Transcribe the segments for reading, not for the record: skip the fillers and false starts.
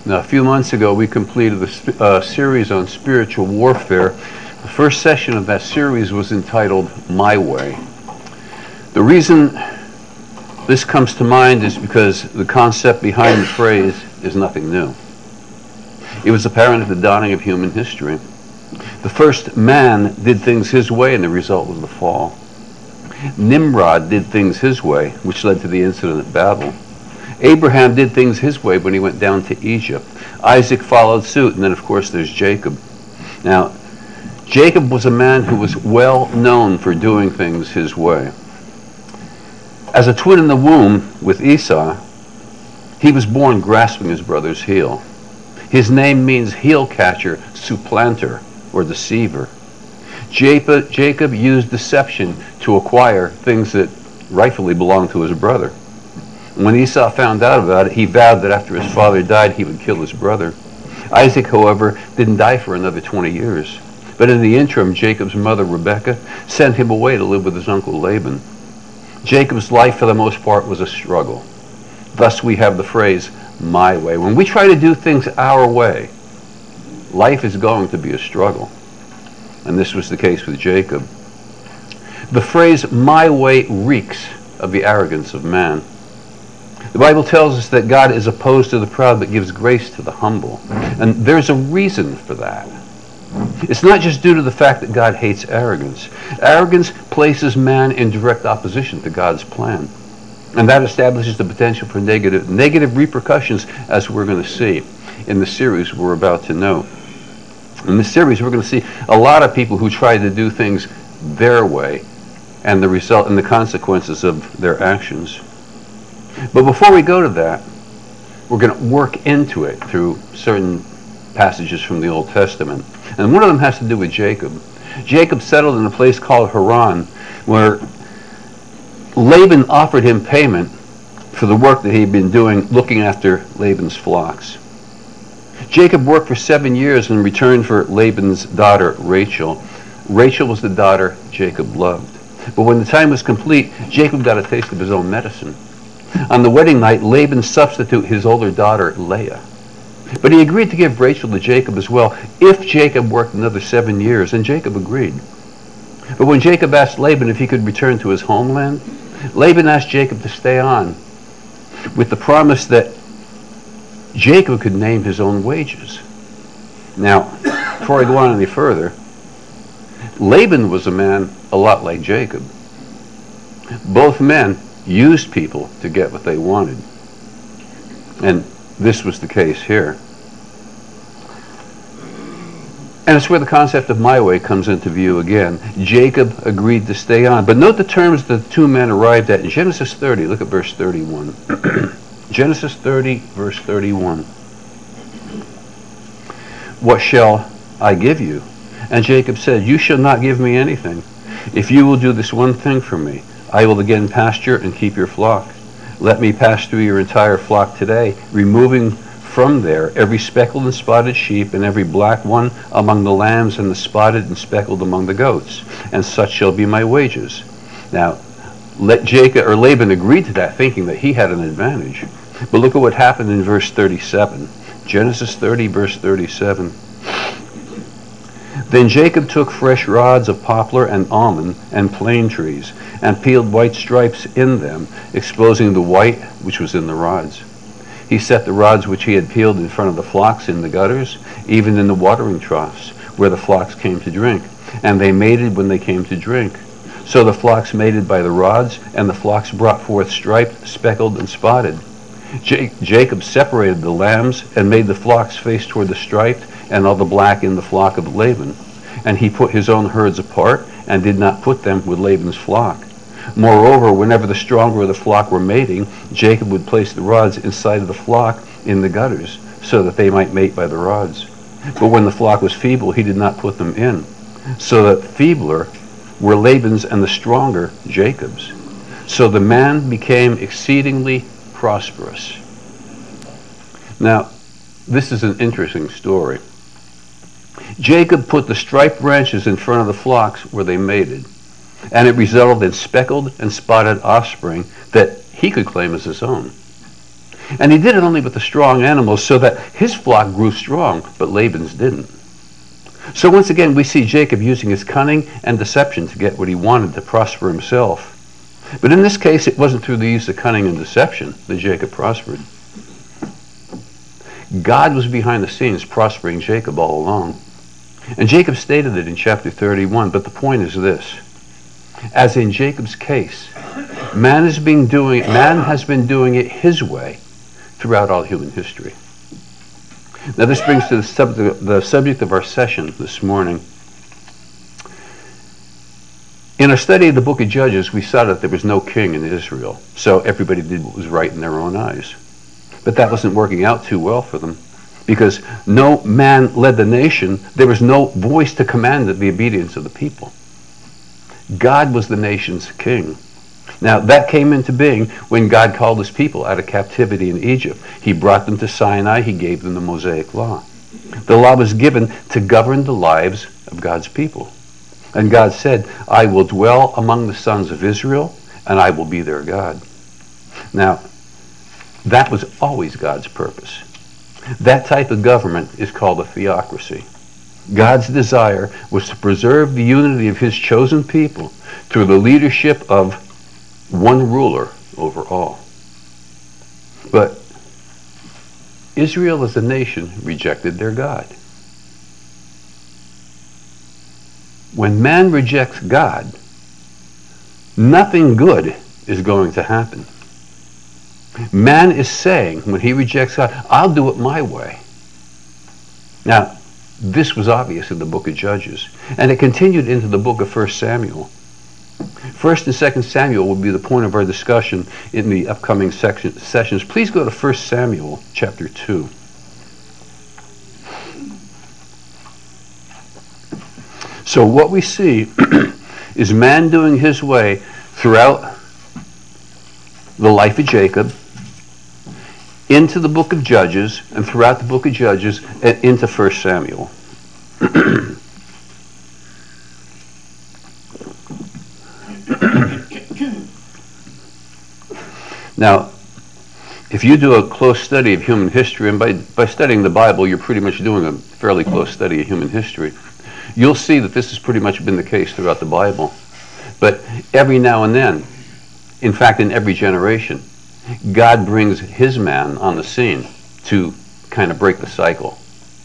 Now, a few months ago, we completed a series on spiritual warfare. The first session of that series was entitled My Way. The reason this comes to mind is because the concept behind the phrase is nothing new. It was apparent at the dawning of human history. The first man did things his way, and the result was the fall. Nimrod did things his way, which led to the incident at Babel. Abraham did things his way when he went down to Egypt. Isaac followed suit, and then of course there's Jacob. Now, Jacob was a man who was well known for doing things his way. As a twin in the womb with Esau, he was born grasping his brother's heel. His name means heel catcher, supplanter, or deceiver. Jacob used deception to acquire things that rightfully belonged to his brother. When Esau found out about it, he vowed that after his father died, he would kill his brother. Isaac, however, didn't die for another 20 years. But in the interim, Jacob's mother, Rebekah, sent him away to live with his uncle Laban. Jacob's life, for the most part, was a struggle. Thus, we have the phrase, my way. When we try to do things our way, life is going to be a struggle. And this was the case with Jacob. The phrase, my way, reeks of the arrogance of man. The Bible tells us that God is opposed to the proud but gives grace to the humble. And there's a reason for that. It's not just due to the fact that God hates arrogance. Arrogance places man in direct opposition to God's plan. And that establishes the potential for negative repercussions, as we're going to see in the series we're about to know. In this series, we're going to see a lot of people who try to do things their way and the result and the consequences of their actions. But before we go to that, we're going to work into it through certain passages from the Old Testament. And one of them has to do with Jacob. Jacob settled in a place called Haran, where Laban offered him payment for the work that he'd been doing looking after Laban's flocks. Jacob worked for 7 years in return for Laban's daughter, Rachel. Rachel was the daughter Jacob loved. But when the time was complete, Jacob got a taste of his own medicine. On the wedding night, Laban substituted his older daughter, Leah. But he agreed to give Rachel to Jacob as well if Jacob worked another 7 years, and Jacob agreed. But when Jacob asked Laban if he could return to his homeland, Laban asked Jacob to stay on with the promise that Jacob could name his own wages. Now, before I go on any further, Laban was a man a lot like Jacob. Both men used people to get what they wanted. And this was the case here. And it's where the concept of my way comes into view again. Jacob agreed to stay on. But note the terms the two men arrived at in Genesis 30. Look at verse 31. Genesis 30, verse 31. What shall I give you? And Jacob said, you shall not give me anything. If you will do this one thing for me, I will again pasture and keep your flock. Let me pass through your entire flock today, removing from there every speckled and spotted sheep and every black one among the lambs and the spotted and speckled among the goats. And such shall be my wages. Now, Laban agreed to that, thinking that he had an advantage. But look at what happened in verse 37. Genesis 30, verse 37. Then Jacob took fresh rods of poplar and almond and plane trees, and peeled white stripes in them, exposing the white which was in the rods. He set the rods which he had peeled in front of the flocks in the gutters, even in the watering troughs, where the flocks came to drink. And they mated when they came to drink. So the flocks mated by the rods, and the flocks brought forth striped, speckled, and spotted. Jacob separated the lambs, and made the flocks face toward the striped, and all the black in the flock of Laban. And he put his own herds apart, and did not put them with Laban's flock. Moreover, whenever the stronger of the flock were mating, Jacob would place the rods inside of the flock in the gutters, so that they might mate by the rods. But when the flock was feeble, he did not put them in, so that feebler were Laban's and the stronger Jacob's. So the man became exceedingly prosperous. Now, this is an interesting story. Jacob put the striped branches in front of the flocks where they mated, and it resulted in speckled and spotted offspring that he could claim as his own. And he did it only with the strong animals so that his flock grew strong, but Laban's didn't. So once again, we see Jacob using his cunning and deception to get what he wanted to prosper himself. But in this case, it wasn't through the use of cunning and deception that Jacob prospered. God was behind the scenes prospering Jacob all along. And Jacob stated it in chapter 31, but the point is this. As in Jacob's case, man has been doing it his way throughout all human history. Now this brings to the subject of our session this morning. In our study of the book of Judges, we saw that there was no king in Israel, so everybody did what was right in their own eyes. But that wasn't working out too well for them, because no man led the nation. There was no voice to command the obedience of the people. God was the nation's king. Now, that came into being when God called his people out of captivity in Egypt. He brought them to Sinai. He gave them the Mosaic Law. The law was given to govern the lives of God's people. And God said, I will dwell among the sons of Israel, and I will be their God. Now, that was always God's purpose. That type of government is called a theocracy. God's desire was to preserve the unity of his chosen people through the leadership of one ruler over all. But Israel as a nation rejected their God. When man rejects God, nothing good is going to happen. Man is saying, when he rejects God, I'll do it my way. Now, this was obvious in the book of Judges, and it continued into the book of 1 Samuel. 1st and 2nd Samuel will be the point of our discussion in the upcoming sessions. Please go to 1 Samuel chapter 2. So what we see is man doing his way throughout the life of Jacob, into the book of Judges, and throughout the book of Judges, and into 1 Samuel. Now, if you do a close study of human history, and by studying the Bible, you're pretty much doing a fairly close study of human history, you'll see that this has pretty much been the case throughout the Bible. But every now and then, in fact, in every generation, God brings his man on the scene to kind of break the cycle.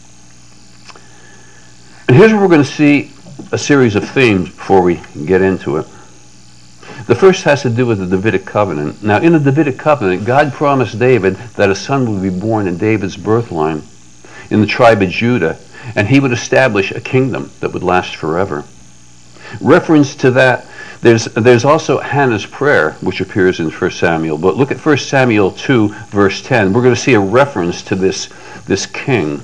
And here's where we're going to see a series of themes before we get into it. The first has to do with the Davidic covenant. Now, in the Davidic covenant, God promised David that a son would be born in David's birth line in the tribe of Judah, and he would establish a kingdom that would last forever. Reference to that, there's also Hannah's prayer, which appears in 1 Samuel. But look at 1 Samuel 2, verse 10. We're going to see a reference to this king.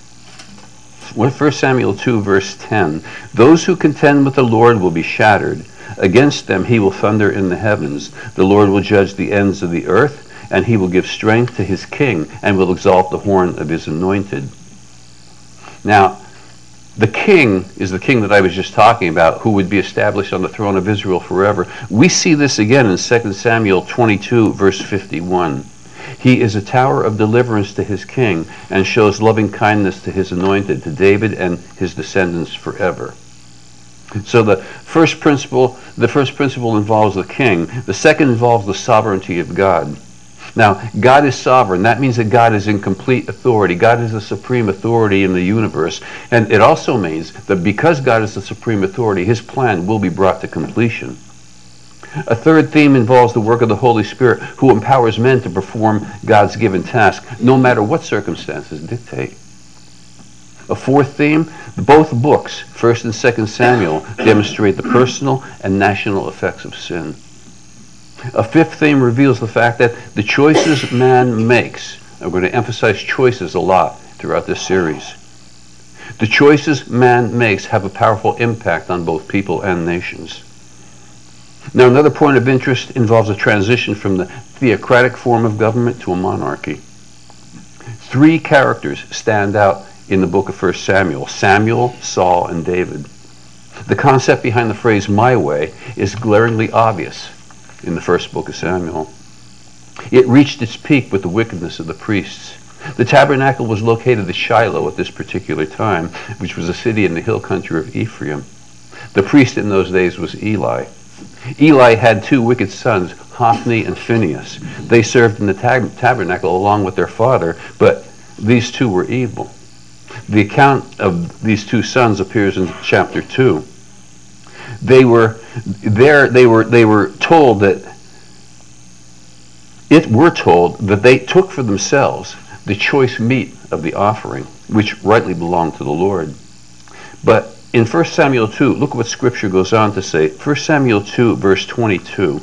1 Samuel 2, verse 10. Those who contend with the Lord will be shattered. Against them he will thunder in the heavens. The Lord will judge the ends of the earth, and he will give strength to his king, and will exalt the horn of his anointed. Now, the king is the king that I was just talking about, who would be established on the throne of Israel forever. We see this again in 2 Samuel 22, verse 51. He is a tower of deliverance to his king, and shows loving kindness to his anointed, to David and his descendants forever. So the first principle involves the king. The second involves the sovereignty of God. Now, God is sovereign. That means that God is in complete authority. God is the supreme authority in the universe. And it also means that because God is the supreme authority, his plan will be brought to completion. A third theme involves the work of the Holy Spirit, who empowers men to perform God's given task, no matter what circumstances dictate. A fourth theme, both books, 1st and 2nd Samuel, demonstrate the personal and national effects of sin. A fifth theme reveals the fact that the choices man makes, and we're going to emphasize choices a lot throughout this series. The choices man makes have a powerful impact on both people and nations. Now, another point of interest involves a transition from the theocratic form of government to a monarchy. Three characters stand out in the book of 1 Samuel: Samuel, Saul, and David. The concept behind the phrase "my way" is glaringly obvious in the first book of Samuel. It reached its peak with the wickedness of the priests. The tabernacle was located at Shiloh at this particular time, which was a city in the hill country of Ephraim. The priest in those days was Eli. Eli had two wicked sons, Hophni and Phinehas. They served in the tabernacle along with their father, but these two were evil. The account of these two sons appears in chapter 2. They were told that they took for themselves the choice meat of the offering, which rightly belonged to the Lord. But in 1 Samuel 2, look what Scripture goes on to say. 1 Samuel 2, verse 22.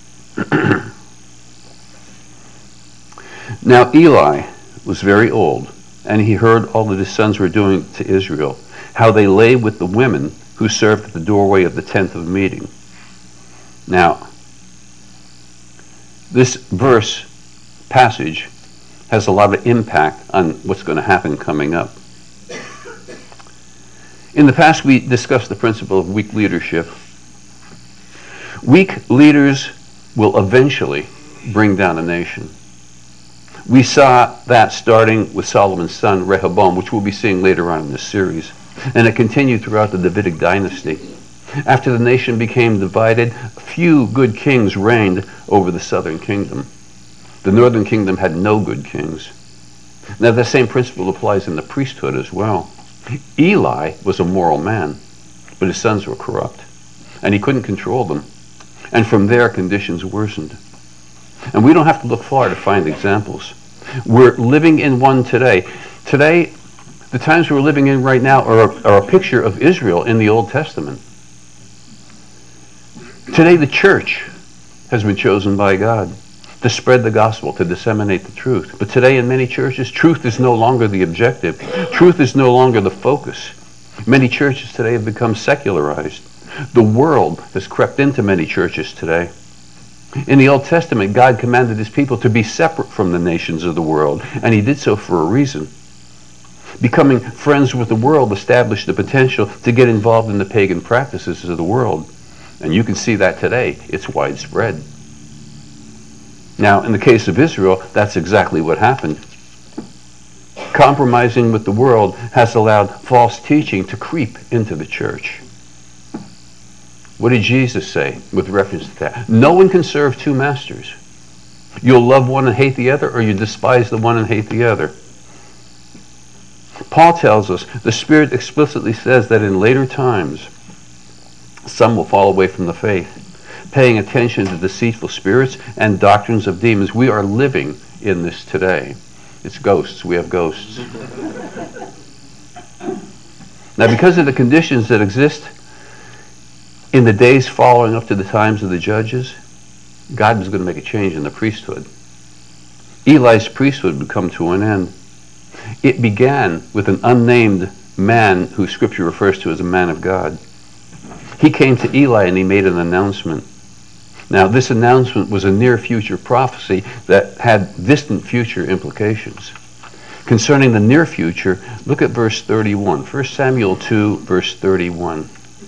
Now Eli was very old, and he heard all that his sons were doing to Israel, how they lay with the women who served at the doorway of the tent of meeting. Now, this passage has a lot of impact on what's going to happen coming up. In the past, we discussed the principle of weak leadership. Weak leaders will eventually bring down a nation. We saw that starting with Solomon's son, Rehoboam, which we'll be seeing later on in this series. And it continued throughout the Davidic dynasty. After the nation became divided, few good kings reigned over the southern kingdom. The northern kingdom had no good kings. Now, the same principle applies in the priesthood as well. Eli was a moral man, but his sons were corrupt, and he couldn't control them. And from there, conditions worsened. And we don't have to look far to find examples. We're living in one today. Today, the times we're living in right now are a picture of Israel in the Old Testament. Today, the church has been chosen by God to spread the gospel, to disseminate the truth. But today in many churches, truth is no longer the objective. Truth is no longer the focus. Many churches today have become secularized. The world has crept into many churches today. In the Old Testament, God commanded his people to be separate from the nations of the world, and he did so for a reason. Becoming friends with the world established the potential to get involved in the pagan practices of the world. And you can see that today. It's widespread. Now, in the case of Israel, that's exactly what happened. Compromising with the world has allowed false teaching to creep into the church. What did Jesus say with reference to that? No one can serve two masters. You'll love one and hate the other, or you despise the one and hate the other. Paul tells us, the Spirit explicitly says that in later times, some will fall away from the faith, paying attention to deceitful spirits and doctrines of demons. We are living in this today. It's ghosts. We have ghosts. Now, because of the conditions that exist in the days following up to the times of the judges, God was going to make a change in the priesthood. Eli's priesthood would come to an end. It began with an unnamed man who Scripture refers to as a man of God. He came to Eli and he made an announcement. Now, this announcement was a near future prophecy that had distant future implications. Concerning the near future, look at verse 31. 1 Samuel 2, verse 31.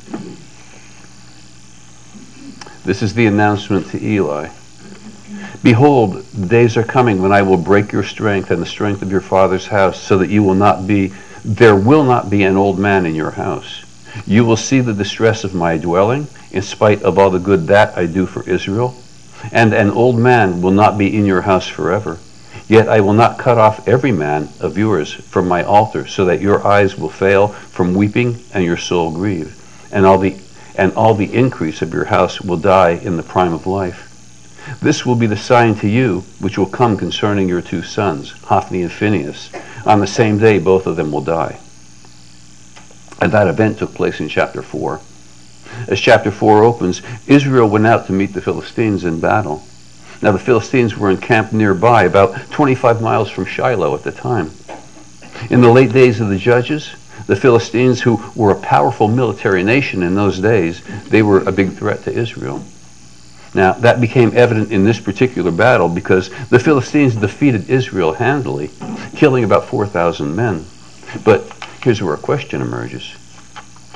This is the announcement to Eli. Behold, the days are coming when I will break your strength and the strength of your father's house, so that there will not be an old man in your house. You will see the distress of my dwelling, in spite of all the good that I do for Israel. And an old man will not be in your house forever. Yet I will not cut off every man of yours from my altar, so that your eyes will fail from weeping and your soul grieve. And all the increase of your house will die in the prime of life. This will be the sign to you which will come concerning your two sons, Hophni and Phinehas. On the same day, both of them will die. And that event took place in chapter 4. As chapter 4 opens, Israel went out to meet the Philistines in battle. Now, the Philistines were encamped nearby, about 25 miles from Shiloh at the time. In the late days of the Judges, the Philistines, who were a powerful military nation in those days, they were a big threat to Israel. Now, that became evident in this particular battle because the Philistines defeated Israel handily, killing about 4,000 men. But here's where a question emerges.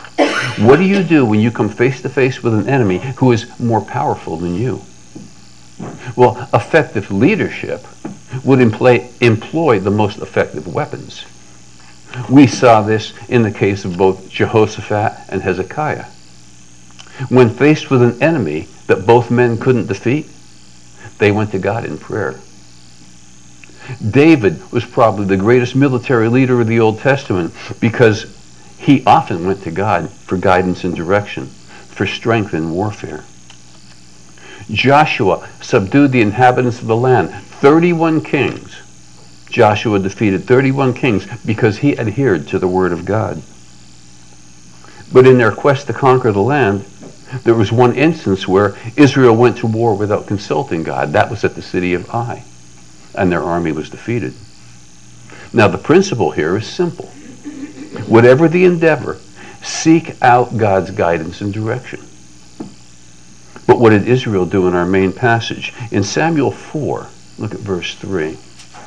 What do you do when you come face to face with an enemy who is more powerful than you? Well, effective leadership would employ the most effective weapons. We saw this in the case of both Jehoshaphat and Hezekiah. When faced with an enemy that both men couldn't defeat, they went to God in prayer. David was probably the greatest military leader of the Old Testament because he often went to God for guidance and direction, for strength in warfare. Joshua subdued the inhabitants of the land, 31 kings. Joshua defeated 31 kings because he adhered to the word of God. But in their quest to conquer the land, there was one instance where Israel went to war without consulting God. That was at the city of Ai, and their army was defeated. Now the principle here is simple. Whatever the endeavor, seek out God's guidance and direction. But what did Israel do in our main passage? In Samuel 4, look at verse 3.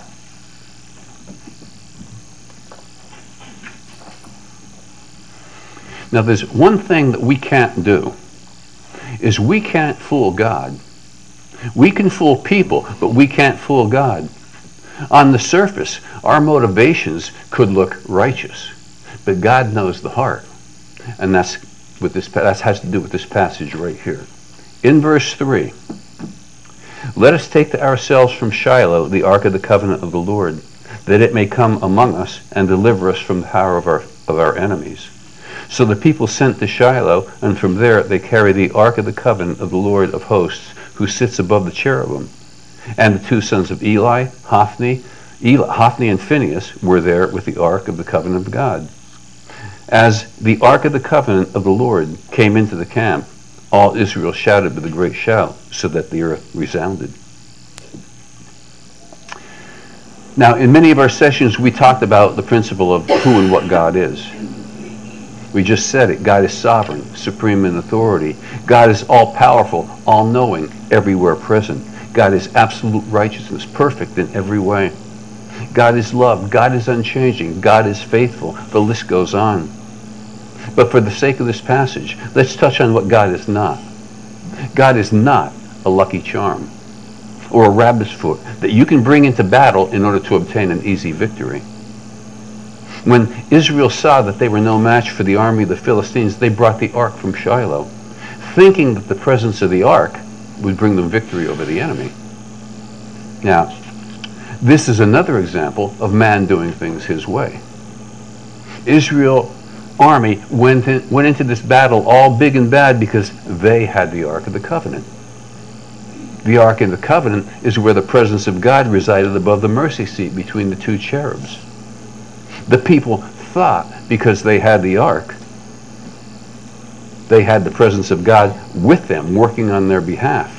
Now there's one thing that we can't do, is we can't fool God. We can fool people, but we can't fool God. On the surface, our motivations could look righteous, but God knows the heart. And that has to do with this passage right here. In verse 3, let us take to ourselves from Shiloh the ark of the covenant of the Lord, that it may come among us and deliver us from the power of our enemies. So the people sent to Shiloh, and from there they carried the ark of the covenant of the Lord of hosts, who sits above the cherubim. And the two sons of Eli, Hophni and Phinehas, were there with the ark of the covenant of God. As the ark of the covenant of the Lord came into the camp, all Israel shouted with a great shout, so that the earth resounded. Now, in many of our sessions, we talked about the principle of who and what God is. We just said it. God is sovereign, supreme in authority. God is all-powerful, all-knowing, everywhere present. God is absolute righteousness, perfect in every way. God is love. God is unchanging. God is faithful. The list goes on. But for the sake of this passage, let's touch on what God is not. God is not a lucky charm or a rabbit's foot that you can bring into battle in order to obtain an easy victory. When Israel saw that they were no match for the army of the Philistines, they brought the ark from Shiloh, thinking that the presence of the ark would bring them victory over the enemy. Now, this is another example of man doing things his way. Israel army went into this battle all big and bad because they had the Ark of the Covenant. The Ark of the Covenant is where the presence of God resided above the mercy seat between the two cherubs. The people thought because they had the Ark, they had the presence of God with them, working on their behalf.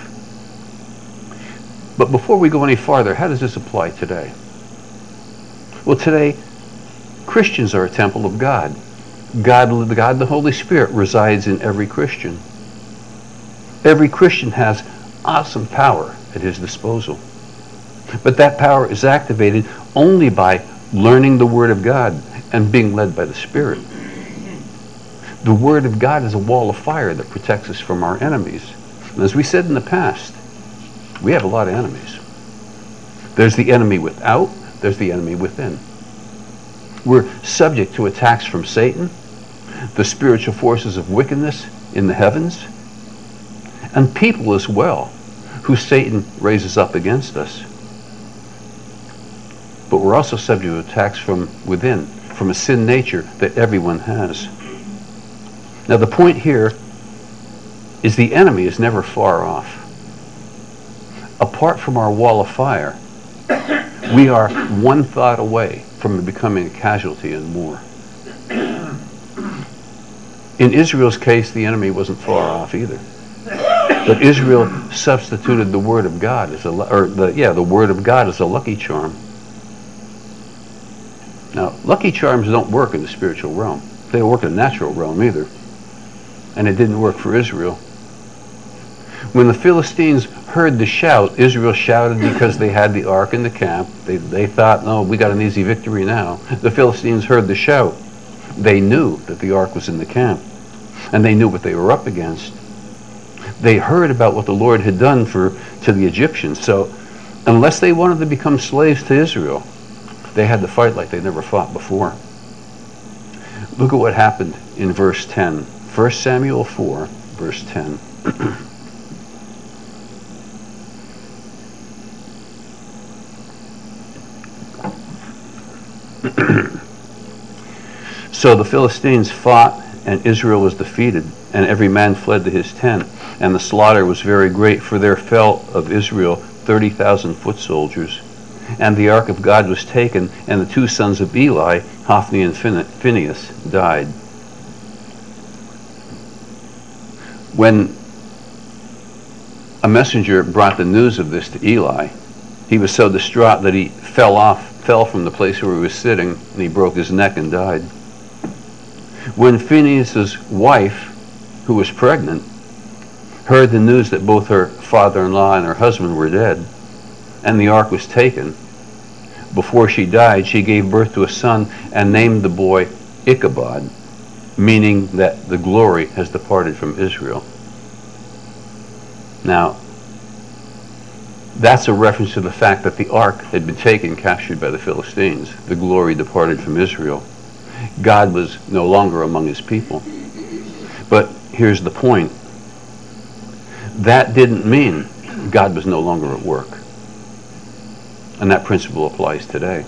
But before we go any farther, how does this apply today? Well, today, Christians are a temple of God. God, the Holy Spirit, resides in every Christian. Every Christian has awesome power at his disposal. But that power is activated only by learning the Word of God and being led by the Spirit. The Word of God is a wall of fire that protects us from our enemies. And as we said in the past, we have a lot of enemies. There's the enemy without, there's the enemy within. We're subject to attacks from Satan, the spiritual forces of wickedness in the heavens, and people as well, who Satan raises up against us. But we're also subject to attacks from within, from a sin nature that everyone has. Now the point here is the enemy is never far off. Apart from our wall of fire, we are one thought away from becoming a casualty in war. In Israel's case, the enemy wasn't far off either. But Israel substituted the Word of God as the Word of God as a lucky charm. Now, lucky charms don't work in the spiritual realm. They don't work in the natural realm either. And it didn't work for Israel. When the Philistines heard the shout, Israel shouted because they had the ark in the camp. They thought, no, we got an easy victory now. The Philistines heard the shout. They knew that the ark was in the camp. And they knew what they were up against. They heard about what the Lord had done for to the Egyptians. So unless they wanted to become slaves to Israel, they had to fight like they never fought before. Look at what happened in verse 10. 1 Samuel 4, verse 10. So the Philistines fought, and Israel was defeated, and every man fled to his tent. And the slaughter was very great, for there fell of Israel 30,000 foot soldiers. And the ark of God was taken, and the two sons of Eli, Hophni and Phinehas, died. When a messenger brought the news of this to Eli, he was so distraught that he fell from the place where he was sitting, and he broke his neck and died. When Phinehas' wife, who was pregnant, heard the news that both her father-in-law and her husband were dead, and the ark was taken, before she died, she gave birth to a son and named the boy Ichabod, meaning that the glory has departed from Israel. Now, that's a reference to the fact that the ark had been taken, captured by the Philistines. The glory departed from Israel. God was no longer among his people. But here's the point. That didn't mean God was no longer at work. And that principle applies today.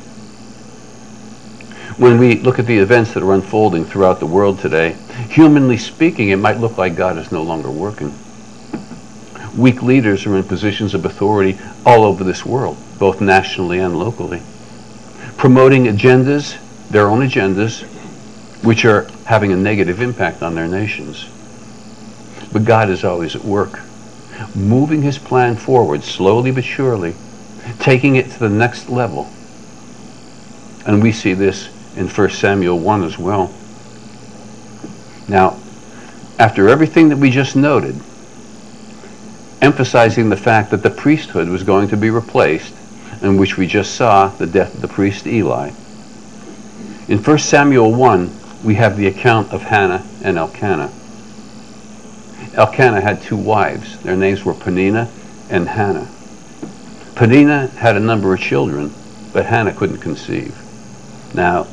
When we look at the events that are unfolding throughout the world today, humanly speaking, it might look like God is no longer working. Weak leaders are in positions of authority all over this world, both nationally and locally, promoting agendas, their own agendas, which are having a negative impact on their nations. But God is always at work, moving his plan forward slowly but surely, taking it to the next level. And we see this in 1 Samuel 1 as well. Now, after everything that we just noted, emphasizing the fact that the priesthood was going to be replaced, in which we just saw the death of the priest Eli, in 1 Samuel 1, we have the account of Hannah and Elkanah. Elkanah had two wives. Their names were Peninnah and Hannah. Peninnah had a number of children, but Hannah couldn't conceive. Now,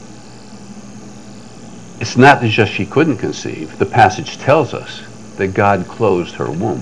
it's not that just she couldn't conceive. The passage tells us that God closed her womb.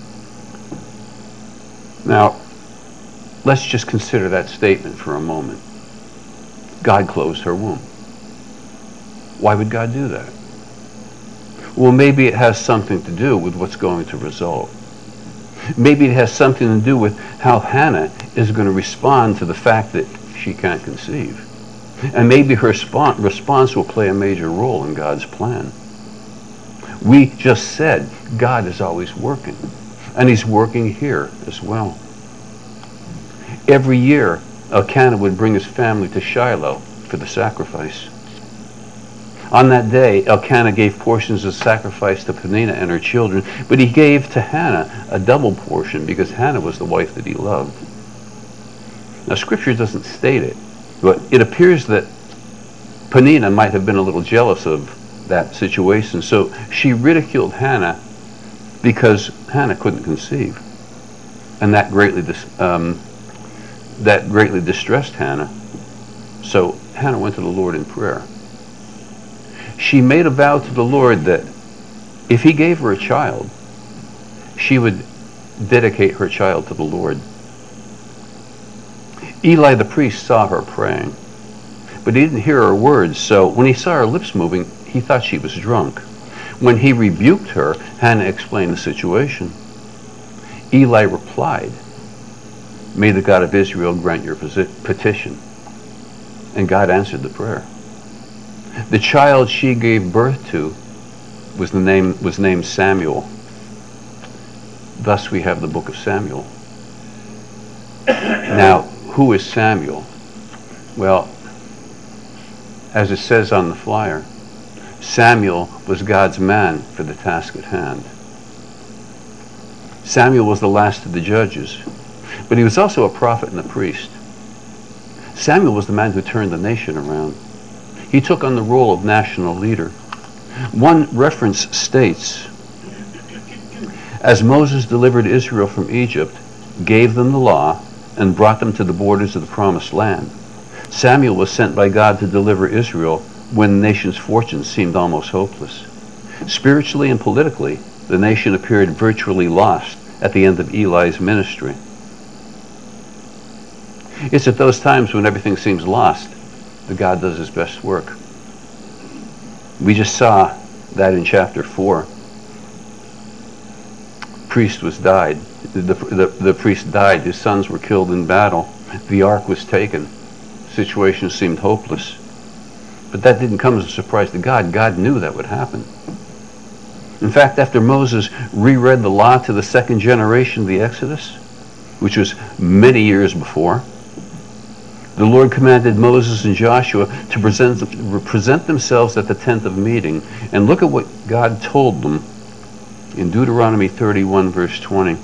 Now, let's just consider that statement for a moment. God closed her womb. Why would God do that? Well, maybe it has something to do with what's going to result. Maybe it has something to do with how Hannah is going to respond to the fact that she can't conceive. And maybe her response will play a major role in God's plan. We just said God is always working, and he's working here as well. Every year, Elkanah would bring his family to Shiloh for the sacrifice. On that day, Elkanah gave portions of sacrifice to Peninnah and her children, but he gave to Hannah a double portion because Hannah was the wife that he loved. Now, Scripture doesn't state it, but it appears that Peninnah might have been a little jealous of that situation, so she ridiculed Hannah because Hannah couldn't conceive, and that greatly distressed Hannah. So Hannah went to the Lord in prayer. She made a vow to the Lord that if he gave her a child, she would dedicate her child to the Lord. Eli the priest saw her praying, but he didn't hear her words, so when he saw her lips moving, he thought she was drunk. When he rebuked her, Hannah explained the situation. Eli replied, "May the God of Israel grant your petition." And God answered the prayer. The child she gave birth to was named Samuel. Thus we have the book of Samuel. Now, who is Samuel? Well, as it says on the flyer, Samuel was God's man for the task at hand. Samuel was the last of the judges, but he was also a prophet and a priest. Samuel was the man who turned the nation around. He took on the role of national leader. One reference states, as Moses delivered Israel from Egypt, gave them the law, and brought them to the borders of the promised land. Samuel was sent by God to deliver Israel when the nation's fortunes seemed almost hopeless. Spiritually and politically, the nation appeared virtually lost at the end of Eli's ministry. It's at those times when everything seems lost that God does his best work. We just saw that in chapter 4. The priest died. His sons were killed in battle. The ark was taken. The situation seemed hopeless. But that didn't come as a surprise to God. God knew that would happen. In fact, after Moses reread the law to the second generation of the Exodus, which was many years before, the Lord commanded Moses and Joshua to present themselves at the tent of meeting. And look at what God told them in Deuteronomy 31, verse 20.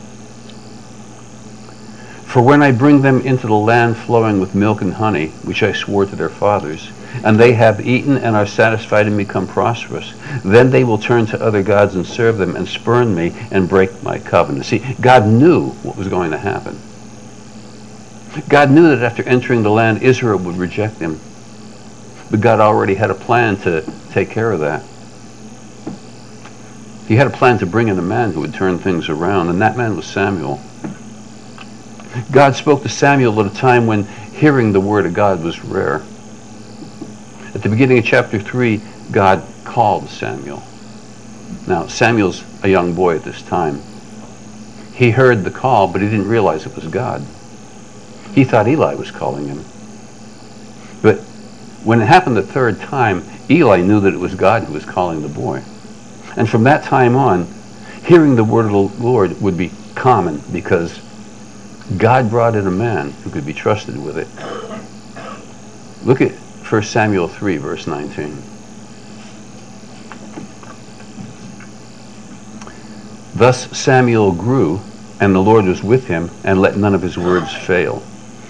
For when I bring them into the land flowing with milk and honey, which I swore to their fathers, and they have eaten and are satisfied and become prosperous, then they will turn to other gods and serve them and spurn me and break my covenant. See, God knew what was going to happen. God knew that after entering the land, Israel would reject him. But God already had a plan to take care of that. He had a plan to bring in a man who would turn things around, and that man was Samuel. God spoke to Samuel at a time when hearing the word of God was rare. At the beginning of chapter 3, God called Samuel. Now, Samuel's a young boy at this time. He heard the call, but he didn't realize it was God. He thought Eli was calling him. But when it happened the third time, Eli knew that it was God who was calling the boy. And from that time on, hearing the word of the Lord would be common because God brought in a man who could be trusted with it. Look at 1 Samuel 3, verse 19. Thus Samuel grew, and the Lord was with him, and let none of his words fail.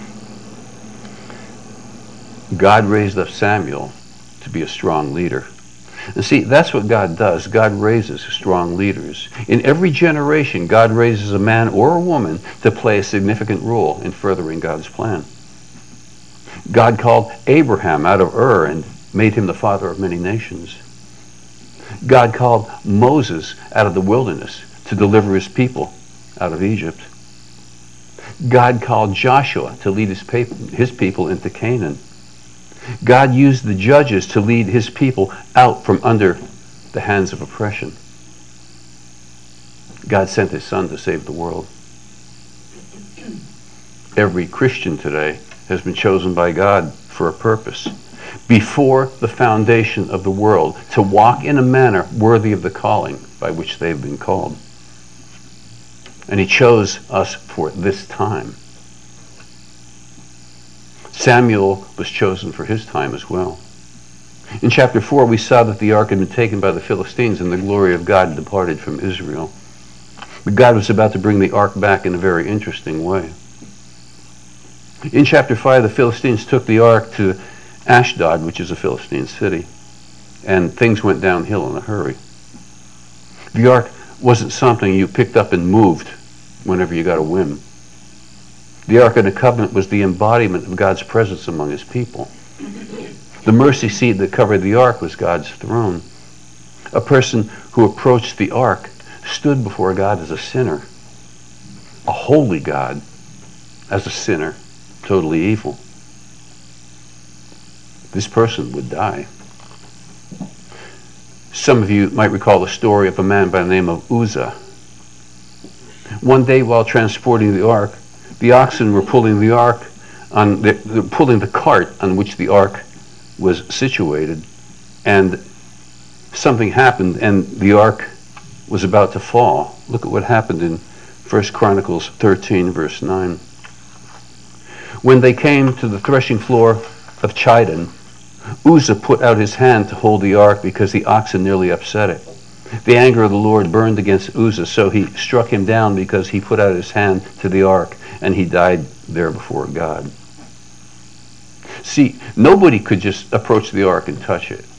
God raised up Samuel to be a strong leader. And see, that's what God does. God raises strong leaders. In every generation, God raises a man or a woman to play a significant role in furthering God's plan. God called Abraham out of Ur and made him the father of many nations. God called Moses out of the wilderness to deliver his people out of Egypt. God called Joshua to lead his people into Canaan. God used the judges to lead his people out from under the hands of oppression. God sent his son to save the world. Every Christian today has been chosen by God for a purpose. Before the foundation of the world, to walk in a manner worthy of the calling by which they've been called. And he chose us for this time. Samuel was chosen for his time as well. In chapter 4, we saw that the ark had been taken by the Philistines and the glory of God departed from Israel. But God was about to bring the ark back in a very interesting way. In chapter 5, the Philistines took the ark to Ashdod, which is a Philistine city, and things went downhill in a hurry. The ark wasn't something you picked up and moved whenever you got a whim. The Ark of the Covenant was the embodiment of God's presence among his people. The mercy seat that covered the ark was God's throne. A person who approached the ark stood before God as a sinner. A holy God as a sinner, totally evil. This person would die. Some of you might recall the story of a man by the name of Uzzah. One day while transporting the ark, the oxen were pulling the ark pulling the cart on which the ark was situated, and something happened and the ark was about to fall. Look at what happened in 1 Chronicles 13, verse 9. When they came to the threshing floor of Chidon, Uzzah put out his hand to hold the ark because the oxen nearly upset it. The anger of the Lord burned against Uzzah, so he struck him down because he put out his hand to the ark, and he died there before God. See, nobody could just approach the ark and touch it.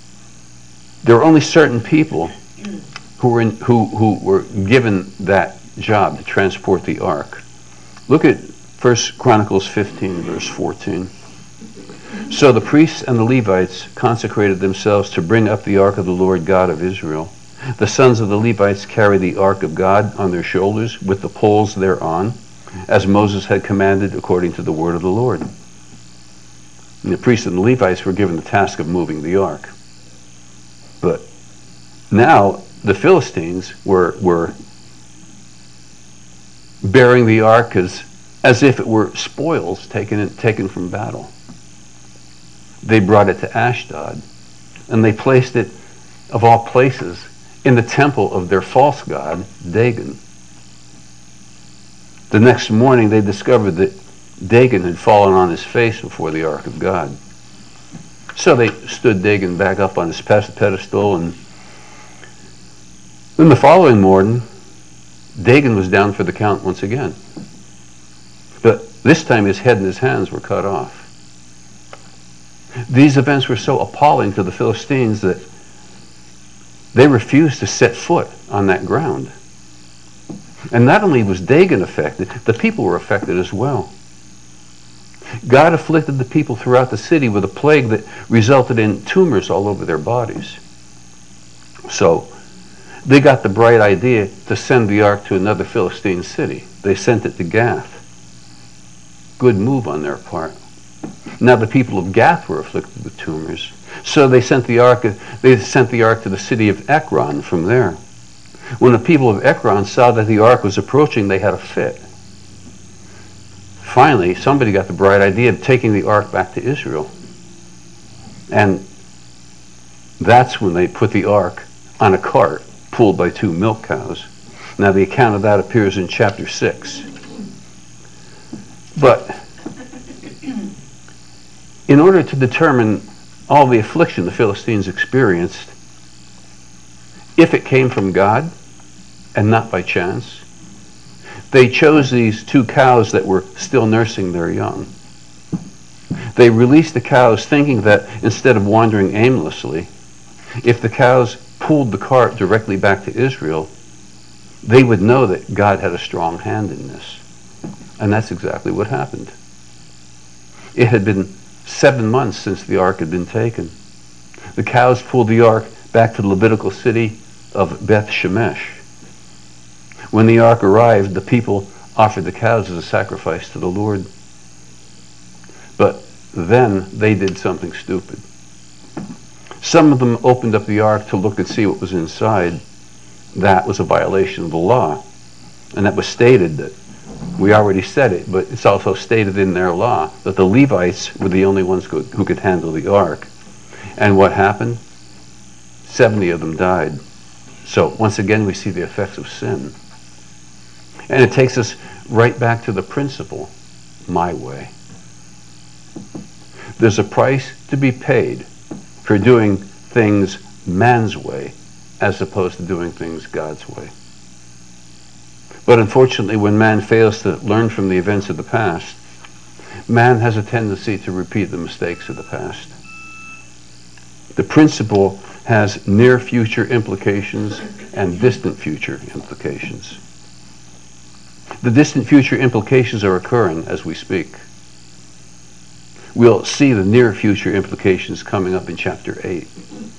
There were only certain people who were given that job to transport the ark. Look at 1 Chronicles 15, verse 14. So the priests and the Levites consecrated themselves to bring up the ark of the Lord God of Israel. The sons of the Levites carried the ark of God on their shoulders with the poles thereon, as Moses had commanded according to the word of the Lord. And the priests and the Levites were given the task of moving the ark. But now the Philistines were bearing the ark as if it were spoils taken from battle. They brought it to Ashdod, and they placed it, of all places, in the temple of their false god, Dagon. The next morning they discovered that Dagon had fallen on his face before the ark of God. So they stood Dagon back up on his pedestal, and then the following morning, Dagon was down for the count once again. But this time his head and his hands were cut off. These events were so appalling to the Philistines that they refused to set foot on that ground. And not only was Dagon affected, the people were affected as well. God afflicted the people throughout the city with a plague that resulted in tumors all over their bodies. So they got the bright idea to send the ark to another Philistine city. They sent it to Gath. Good move on their part. Now the people of Gath were afflicted with tumors. So they sent the ark to the city of Ekron from there. When the people of Ekron saw that the ark was approaching, they had a fit. Finally, somebody got the bright idea of taking the ark back to Israel. And that's when they put the ark on a cart pulled by 2 milk cows. Now the account of that appears in chapter 6. But in order to determine all the affliction the Philistines experienced, if it came from God and not by chance, they chose these 2 cows that were still nursing their young. They released the cows thinking that instead of wandering aimlessly, if the cows pulled the cart directly back to Israel, they would know that God had a strong hand in this. And that's exactly what happened. It had been 7 months since the ark had been taken. The cows pulled the ark back to the Levitical city of Beth Shemesh. When the ark arrived, the people offered the cows as a sacrifice to the Lord. But then they did something stupid. Some of them opened up the ark to look and see what was inside. That was a violation of the law. And that was stated that, we already said it, but it's also stated in their law that the Levites were the only ones who could handle the ark. And what happened? 70 of them died. So once again we see the effects of sin. And it takes us right back to the principle, my way. There's a price to be paid for doing things man's way as opposed to doing things God's way. But unfortunately, when man fails to learn from the events of the past, man has a tendency to repeat the mistakes of the past. The principle has near future implications and distant future implications. The distant future implications are occurring as we speak. We'll see the near future implications coming up in chapter 8.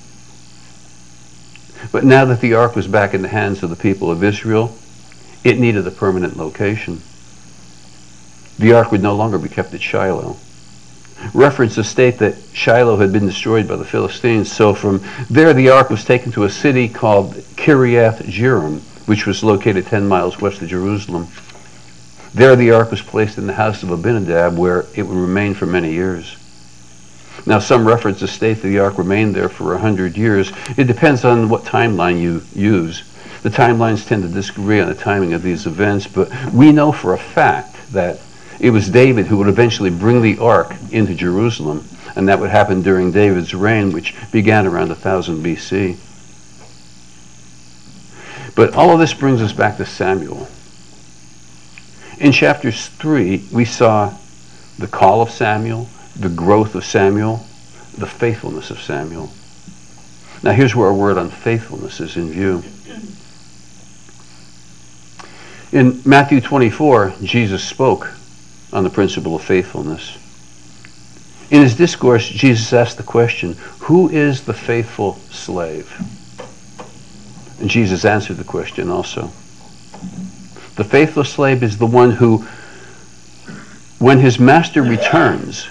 But now that the ark was back in the hands of the people of Israel, it needed a permanent location. The ark would no longer be kept at Shiloh. References state that Shiloh had been destroyed by the Philistines, so from there the ark was taken to a city called Kiriath Jearim, which was located 10 miles west of Jerusalem. There the ark was placed in the house of Abinadab, where it would remain for many years. Now some references state that the ark remained there for 100 years. It depends on what timeline you use. The timelines tend to disagree on the timing of these events, but we know for a fact that it was David who would eventually bring the ark into Jerusalem, and that would happen during David's reign, which began around 1000 BC. But all of this brings us back to Samuel. In chapter 3, we saw the call of Samuel, the growth of Samuel, the faithfulness of Samuel. Now here's where our word on faithfulness is in view. In Matthew 24, Jesus spoke on the principle of faithfulness. In his discourse, Jesus asked the question, who is the faithful slave? And Jesus answered the question also. The faithful slave is the one who, when his master returns,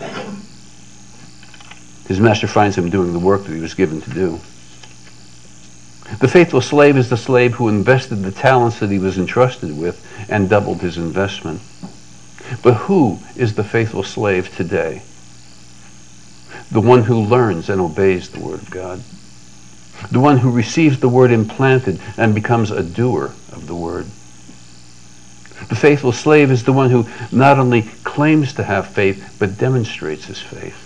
his master finds him doing the work that he was given to do. The faithful slave is the slave who invested the talents that he was entrusted with and doubled his investment. But who is the faithful slave today? The one who learns and obeys the Word of God. The one who receives the Word implanted and becomes a doer of the Word. The faithful slave is the one who not only claims to have faith, but demonstrates his faith.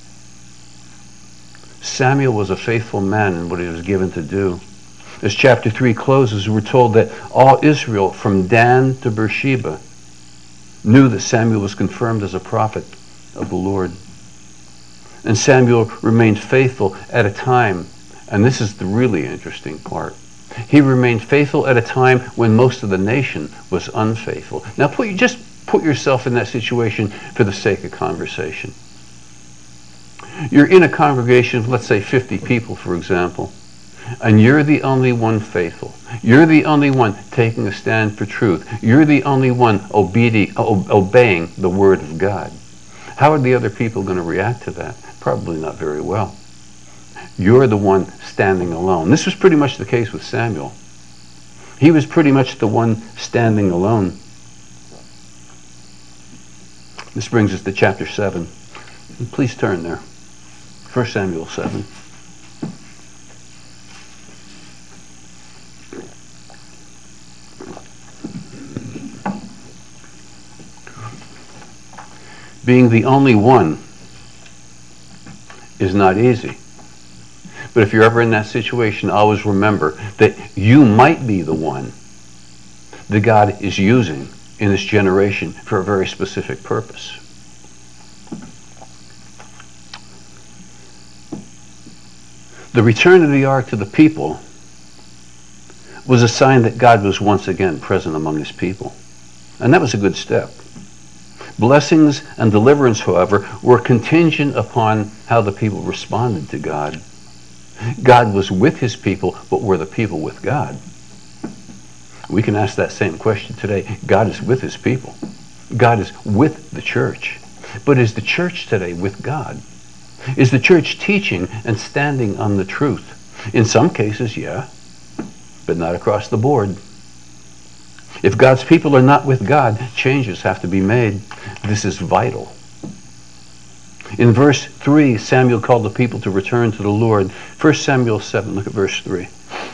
Samuel was a faithful man in what he was given to do. As chapter 3 closes, we're told that all Israel, from Dan to Beersheba, knew that Samuel was confirmed as a prophet of the Lord. And Samuel remained faithful at a time, and this is the really interesting part. He remained faithful at a time when most of the nation was unfaithful. Now just put yourself in that situation for the sake of conversation. You're in a congregation of, let's say, 50 people, for example, and you're the only one faithful. You're the only one taking a stand for truth. You're the only one obeying the Word of God. How are the other people going to react to that? Probably not very well. You're the one standing alone. This was pretty much the case with Samuel. He was pretty much the one standing alone. This brings us to chapter 7. Please turn there. 1 Samuel 7. Being the only one is not easy. But if you're ever in that situation, always remember that you might be the one that God is using in this generation for a very specific purpose. The return of the ark to the people was a sign that God was once again present among his people. And that was a good step. Blessings and deliverance, however, were contingent upon how the people responded to God. God was with his people, but were the people with God? We can ask that same question today. God is with his people. God is with the church. But is the church today with God? Is the church teaching and standing on the truth? In some cases, yeah, but not across the board. If God's people are not with God, changes have to be made. This is vital. In verse 3, Samuel called the people to return to the Lord. 1 Samuel 7, look at verse 3.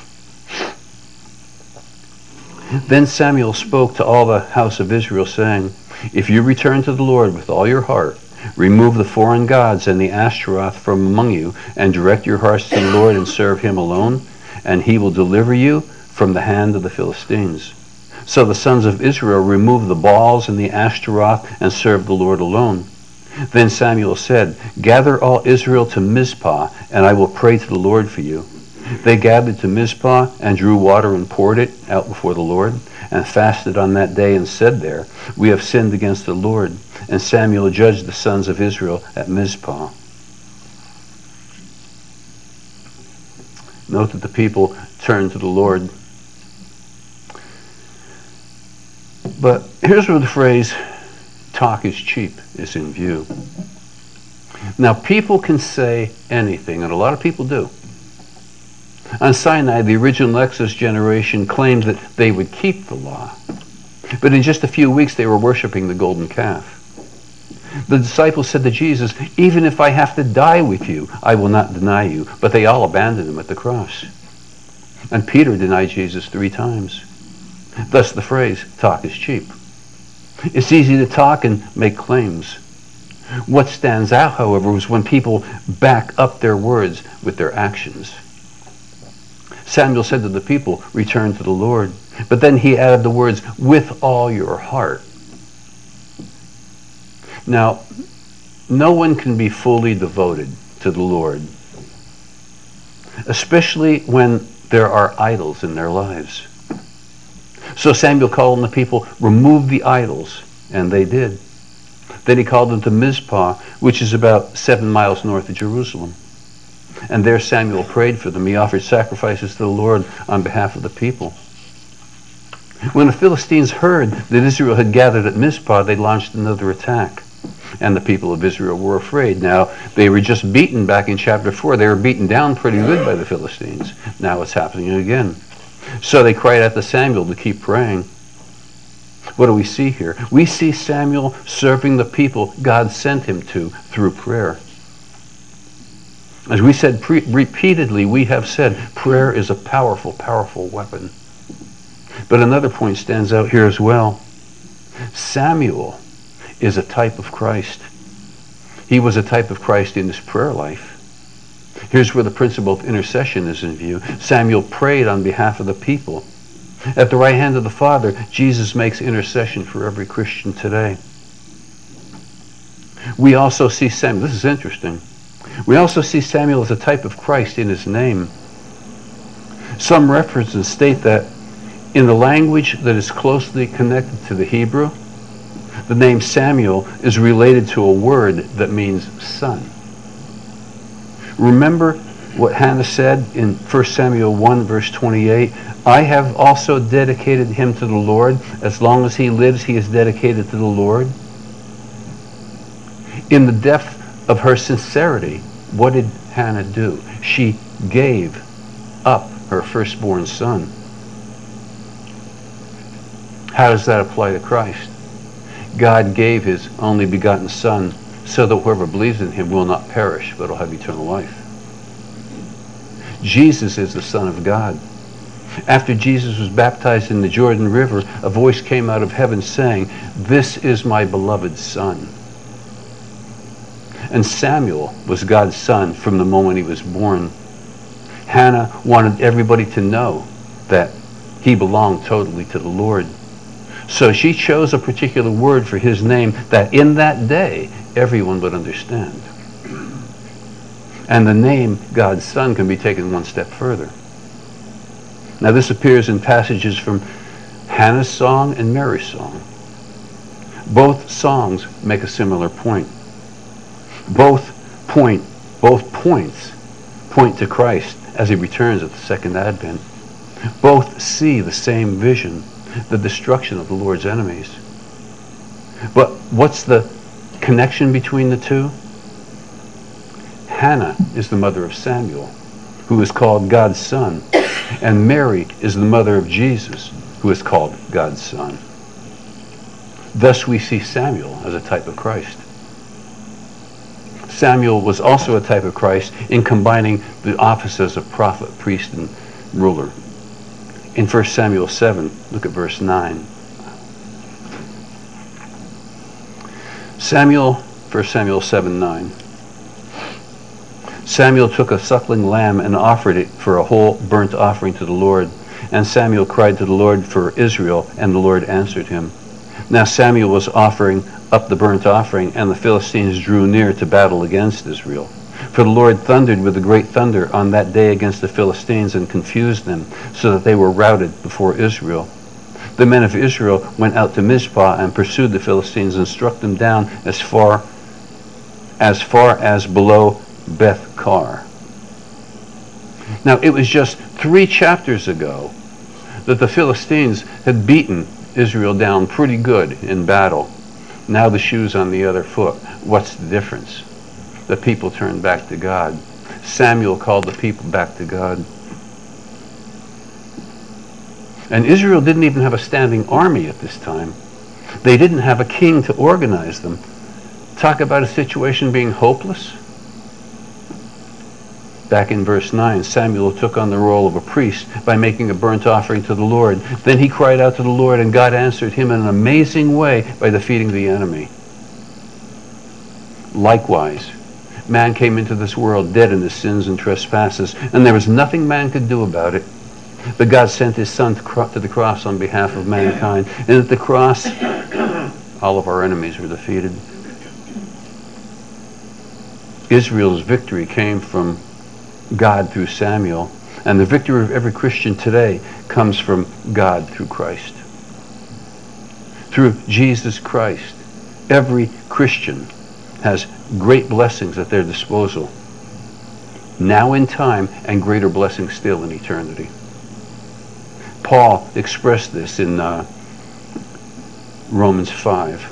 Then Samuel spoke to all the house of Israel, saying, if you return to the Lord with all your heart, remove the foreign gods and the Ashtaroth from among you, and direct your hearts to the Lord and serve him alone, and he will deliver you from the hand of the Philistines. So the sons of Israel removed the Baals and the Ashtaroth and served the Lord alone. Then Samuel said, gather all Israel to Mizpah, and I will pray to the Lord for you. They gathered to Mizpah and drew water and poured it out before the Lord, and fasted on that day and said there, we have sinned against the Lord. And Samuel judged the sons of Israel at Mizpah. Note that the people turned to the Lord. But here's where the phrase, talk is cheap, is in view. Now, people can say anything, and a lot of people do. On Sinai, the original Exodus generation claimed that they would keep the law. But in just a few weeks, they were worshiping the golden calf. The disciples said to Jesus, even if I have to die with you, I will not deny you. But they all abandoned him at the cross. And Peter denied Jesus 3 times. Thus the phrase, talk is cheap. It's easy to talk and make claims. What stands out, however, is when people back up their words with their actions. Samuel said to the people, return to the Lord. But then he added the words, with all your heart. Now, no one can be fully devoted to the Lord, especially when there are idols in their lives. So Samuel called on the people, remove the idols, and they did. Then he called them to Mizpah, which is about 7 miles north of Jerusalem. And there Samuel prayed for them. He offered sacrifices to the Lord on behalf of the people. When the Philistines heard that Israel had gathered at Mizpah, they launched another attack. And the people of Israel were afraid. Now, they were just beaten back in chapter 4. They were beaten down pretty good by the Philistines. Now it's happening again. So they cried out to Samuel to keep praying. What do we see here? We see Samuel serving the people God sent him to through prayer. As we said repeatedly, we have said prayer is a powerful, powerful weapon. But another point stands out here as well. Samuel is a type of Christ. He was a type of Christ in his prayer life. Here's where the principle of intercession is in view. Samuel prayed on behalf of the people. At the right hand of the Father, Jesus makes intercession for every Christian today. We also see Samuel, this is interesting, we also see Samuel as a type of Christ in his name. Some references state that in the language that is closely connected to the Hebrew, the name Samuel is related to a word that means son. Remember what Hannah said in 1 Samuel 1 verse 28, I have also dedicated him to the Lord. As long as he lives, he is dedicated to the Lord. In the depth of her sincerity, what did Hannah do? She gave up her firstborn son. How does that apply to Christ? God gave his only begotten Son so that whoever believes in him will not perish, but will have eternal life. Jesus is the Son of God. After Jesus was baptized in the Jordan River, a voice came out of heaven saying, "This is my beloved Son." And Samuel was God's son from the moment he was born. Hannah wanted everybody to know that he belonged totally to the Lord. So she chose a particular word for his name that in that day everyone would understand. And the name God's Son can be taken one step further. Now this appears in passages from Hannah's song and Mary's song. Both songs make a similar point. Both points point to Christ as he returns at the second advent. Both see the same vision, the destruction of the Lord's enemies. But what's the connection between the two? Hannah is the mother of Samuel, who is called God's son, and Mary is the mother of Jesus, who is called God's son. Thus we see Samuel as a type of Christ. Samuel was also a type of Christ in combining the offices of prophet, priest, and ruler. In 1 Samuel 7, look at verse 9. 1 Samuel 7:9. Samuel took a suckling lamb and offered it for a whole burnt offering to the Lord. And Samuel cried to the Lord for Israel, and the Lord answered him. Now Samuel was offering up the burnt offering, and the Philistines drew near to battle against Israel. For the Lord thundered with a great thunder on that day against the Philistines and confused them, so that they were routed before Israel. The men of Israel went out to Mizpah and pursued the Philistines and struck them down as far as below Beth-kar. Now it was just 3 chapters ago that the Philistines had beaten Israel down pretty good in battle. Now the shoe's on the other foot. What's the difference? The people turned back to God. Samuel called the people back to God. And Israel didn't even have a standing army at this time. They didn't have a king to organize them. Talk about a situation being hopeless. Back in verse 9, Samuel took on the role of a priest by making a burnt offering to the Lord. Then he cried out to the Lord, and God answered him in an amazing way by defeating the enemy. Likewise, man came into this world dead in his sins and trespasses, and there was nothing man could do about it. But God sent his Son to the cross on behalf of mankind, and at the cross, all of our enemies were defeated. Israel's victory came from God through Samuel, and the victory of every Christian today comes from God through Christ. Through Jesus Christ, every Christian has great blessings at their disposal, now in time, and greater blessings still in eternity. Paul expressed this in Romans 5.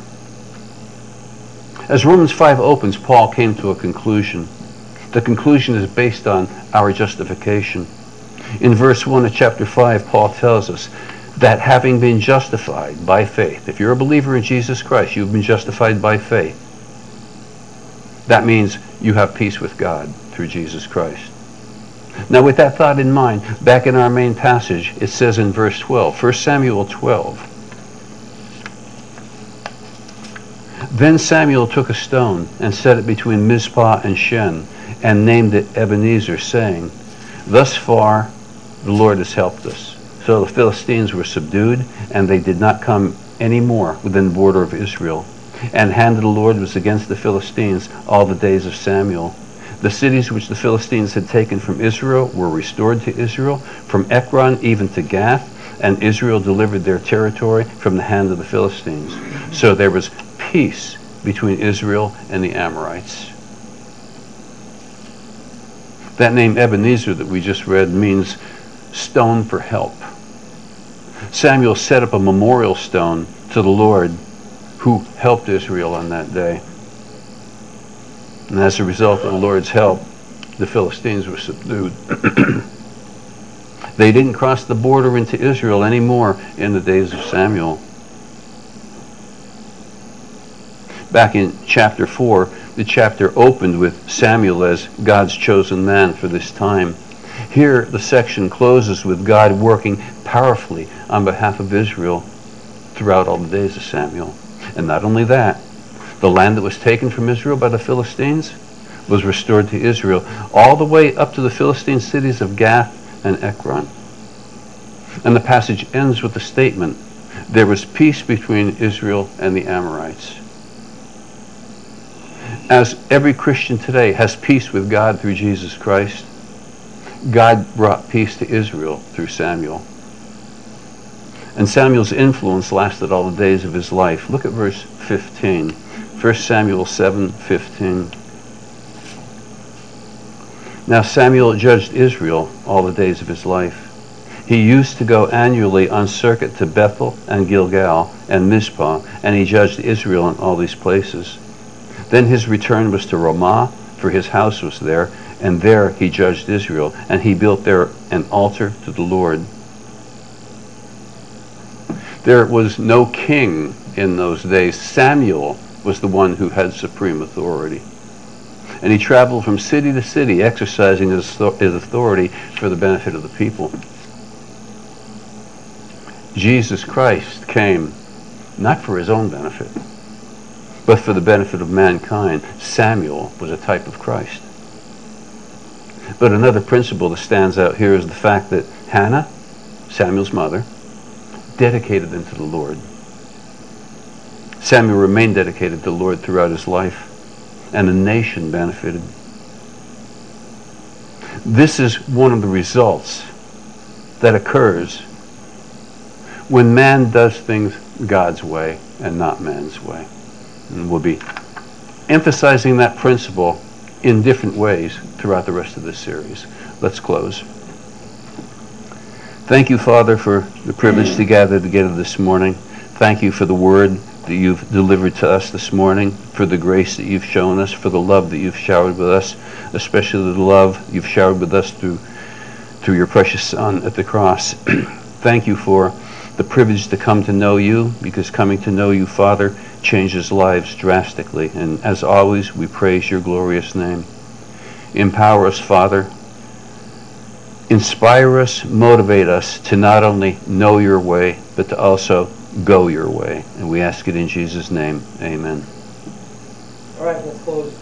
As Romans 5 opens, Paul came to a conclusion. The conclusion is based on our justification. In verse 1 of chapter 5, Paul tells us that having been justified by faith, if you're a believer in Jesus Christ, you've been justified by faith. That means you have peace with God through Jesus Christ. Now, with that thought in mind, back in our main passage, it says in verse 12, 1 Samuel 12, Then Samuel took a stone and set it between Mizpah and Shen, and named it Ebenezer, saying, Thus far the Lord has helped us. So the Philistines were subdued, and they did not come any more within the border of Israel. And the hand of the Lord was against the Philistines all the days of Samuel. The cities which the Philistines had taken from Israel were restored to Israel, from Ekron even to Gath, and Israel delivered their territory from the hand of the Philistines. So there was peace between Israel and the Amorites. That name Ebenezer that we just read means stone for help. Samuel set up a memorial stone to the Lord who helped Israel on that day. And as a result of the Lord's help, the Philistines were subdued. They didn't cross the border into Israel anymore in the days of Samuel. Back in chapter 4, the chapter opened with Samuel as God's chosen man for this time. Here, the section closes with God working powerfully on behalf of Israel throughout all the days of Samuel. And not only that, the land that was taken from Israel by the Philistines was restored to Israel, all the way up to the Philistine cities of Gath and Ekron. And the passage ends with the statement, there was peace between Israel and the Amorites. As every Christian today has peace with God through Jesus Christ, God brought peace to Israel through Samuel. And Samuel's influence lasted all the days of his life. Look at verse 15. 1 Samuel 7:15. Now Samuel judged Israel all the days of his life. He used to go annually on circuit to Bethel and Gilgal and Mizpah, and he judged Israel in all these places. Then his return was to Ramah, for his house was there, and there he judged Israel, and he built there an altar to the Lord. There was no king in those days. Samuel was the one who had supreme authority. And he traveled from city to city, exercising his authority for the benefit of the people. Jesus Christ came not for his own benefit, but for the benefit of mankind. Samuel was a type of Christ. But another principle that stands out here is the fact that Hannah, Samuel's mother, dedicated him to the Lord. Samuel remained dedicated to the Lord throughout his life, and the nation benefited. This is one of the results that occurs when man does things God's way and not man's way. And we'll be emphasizing that principle in different ways throughout the rest of this series. Let's close. Thank you, Father, for the privilege to gather together this morning. Thank you for the word that you've delivered to us this morning, for the grace that you've shown us, for the love that you've showered with us, especially the love you've showered with us through your precious Son at the cross. Thank you for the privilege to come to know you, because coming to know you, Father, changes lives drastically. And as always, we praise your glorious name. Empower us, Father. Inspire us, motivate us to not only know your way, but to also go your way. And we ask it in Jesus' name. Amen. All right, we'll close.